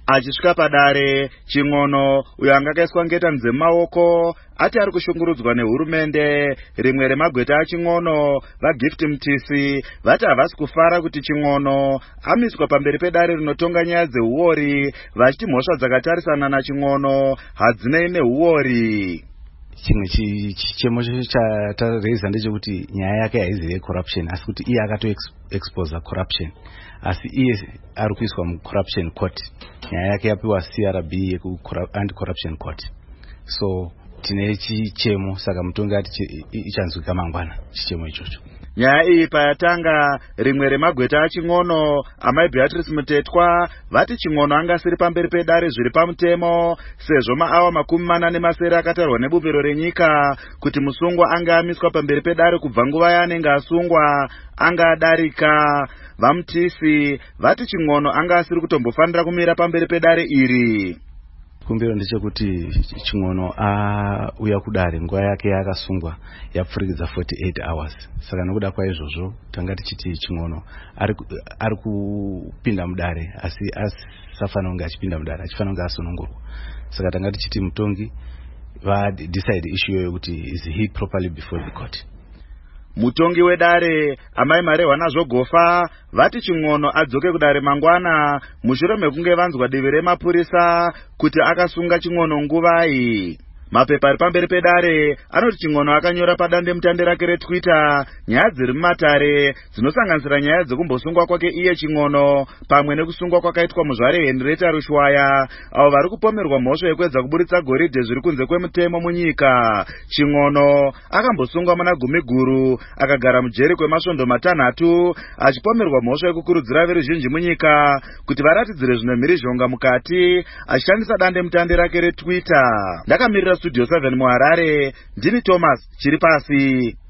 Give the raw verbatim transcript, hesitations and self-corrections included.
Achisvika padare, Chingono uyo anga akaiswa ngeta nzemaoko ati ari kushungurudzwa nehurumende. Rimwe remagweta aChingono, vaGift Mtisi, vati havasi kufara kuti Chingono amiswa pamberi pedare rinotonga nyaya dzeuori, vachiti mhosva dzakatarisana naChingono hadzinei nehuori. Chimwe chichemo chatareza ndechekuti nyaya yake haizi yecorruption asi kuti iye akato expose corruption, asi iye ari kuiswa mucorruption court. Nyaya yake yapiwa C R B yeku anti-corruption court. So tine chichemo, saka mutongi ati ichanzwika mangwana chichemo ichocho. Nyaya iyi payatanga, rimwe remagweta aChingono, amai Beatrice Mutetwa, vati Chingono angasiri pamberi pedare zviri pamutemo, sezvo maawa makumi mana nemasere akatarwa nebumbiro renyika kuti musungwa anga amiswa pamberi pedare kubva nguva yaanenge asungwa anga adarika. VaMtisi vati Chingono anga asiri kutombofanira kumira pamberi pedare iri. Kumbiro ndechekuti Chingono auya kudare nguva yake yakasungwa yapfurikidza forty-eight hours. Saka nokuda kwaizvozvo tanga tichiti Chingono ari ari kupinda mudare asi asafanira kunge achipinda mudare, achifanira kunge asunungurwa. Saka tanga tichiti mutongi va decide issue yoyo kuti is he properly before the court. Mutongi wedare, amai Marehwa Nazvogofa, vati Chingono adzoke kudare mangwana mushure mekunge vanzwa divi remapurisa kuti akasunga Chingono nguvai. Mapepa ari pamberi pedare anoti Chingono akanyora padande mutande rake reTwitter nyaya dziri mumatare dzinosanganisira nyaya dzekumbosungwa kwake iye Chingono pamwe nekusungwa kwakaitwa muzvare Henrietta Rushwaya, avo vari kupomerwa mhosva yekuedza kuburitsa goridhe zviri kunze kwemutemo munyika. Chingono akambosungwa muna Gumiguru akagara mujeri kwemasvondo matanhatu achipomerwa mhosva yekukurudzira veruzhinji munyika kuti varatidzire zvine mhirizhonga mukati achishandisa dande mutande rake reTwitter. Ndakamirira Studio seven muHarare, ndini Thomas Chiripasi.